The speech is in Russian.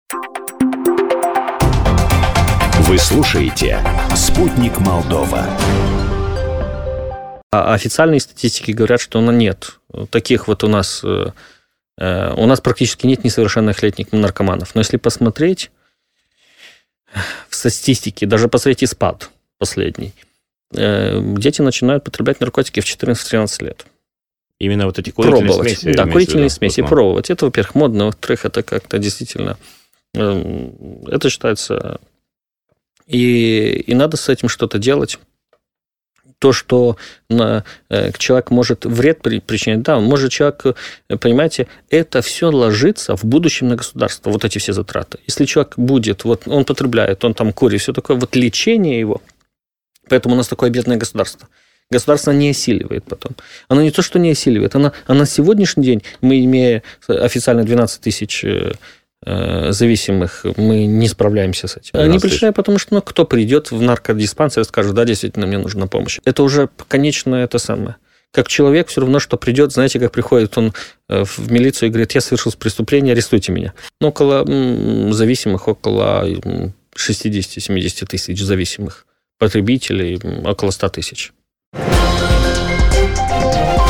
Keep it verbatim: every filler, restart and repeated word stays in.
Вы слушаете «Спутник Молдова». А официальные статистики говорят, что нет. Таких вот у нас... У нас практически нет несовершеннолетних наркоманов. Но если посмотреть в статистике, даже посмотреть ИСПАД последний, дети начинают потреблять наркотики в четырнадцать-тринадцать лет. Именно вот эти курительные пробовать. смеси? Да, курительные смеси, пробовать. Это, во-первых, модно, во-вторых, это как-то действительно... Это считается... И, и надо с этим что-то делать. То, что на, человек может вред причинять, да, может человек, понимаете, это все ложится в будущем на государство, вот эти все затраты. Если человек будет, вот он потребляет, он там курит, все такое, вот лечение его, поэтому у нас такое бедное государство. Государство не осиливает потом. Оно не то, что не осиливает, оно, оно на сегодняшний день, мы имея официально двенадцать тысяч зависимых, мы не справляемся с этим. Не причиняя, потому что ну, кто придет в наркодиспансер и скажет, да, действительно, мне нужна помощь. Это уже конечно это самое. Как человек все равно, что придет, знаете, как приходит он в милицию и говорит, я совершил преступление, арестуйте меня. Ну, около м, зависимых, около шестьдесят-семьдесят тысяч зависимых потребителей, около ста тысяч.